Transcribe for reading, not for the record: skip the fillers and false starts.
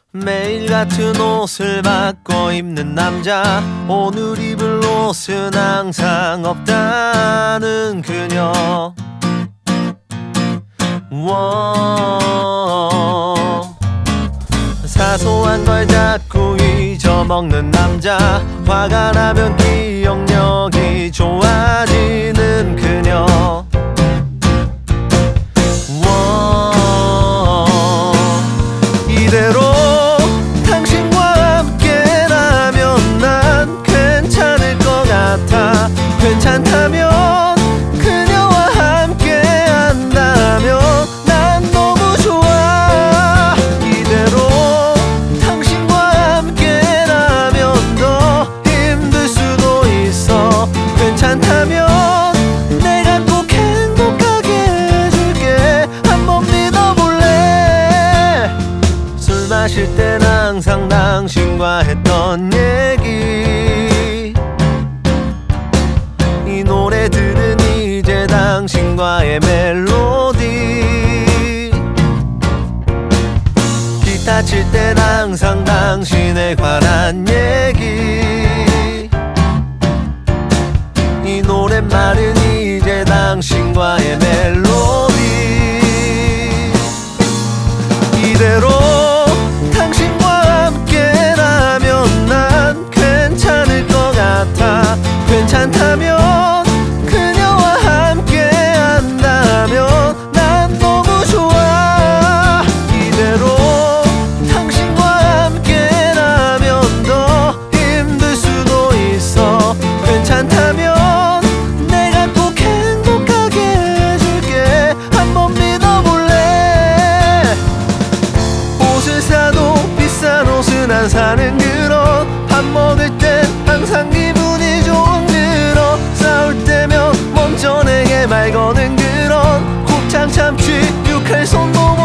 매일 같은 옷을 바꿔 입는 남자, 오늘 입을 옷은 항상 없다는 그녀. 사소한 걸 자꾸 잊어먹는 남자, 화가 나면 기억력이 좋아지는 그녀. 이대로 당신과 함께라면 난 괜찮을 것 같아. 괜찮다면, 그녀와 함께 한다면 난 너무 좋아. 이대로 당신과 함께라면 더 힘들 수도 있어. 괜찮다면 내가 꼭 행복하게 해줄게. 한번 믿어볼래? 술 마실 땐 항상 당신과 했던 얘기, 이 노래들은 이제 당신과의 멜로디. 기타 칠 땐 항상 당신에 관한 얘기, 이 노랫말은 이제 당신과의 멜로디. 이대로 당신과 함께라면 난 괜찮을 것 같아. 괜찮다면, 그녀와 함께 한다면 난 너무 좋아. 이대로 당신과 함께라면 더 힘들 수도 있어. 괜찮다면 내가 꼭 행복하게 해줄게. 한번 믿어볼래? 옷을 사도 비싼 옷은 안 사는 그런, 밥 먹을 땐 항상 기분이 좋은 그런, 싸울 때면 먼저 내게 말 거는 그런, 곱창 참치 육칼 손목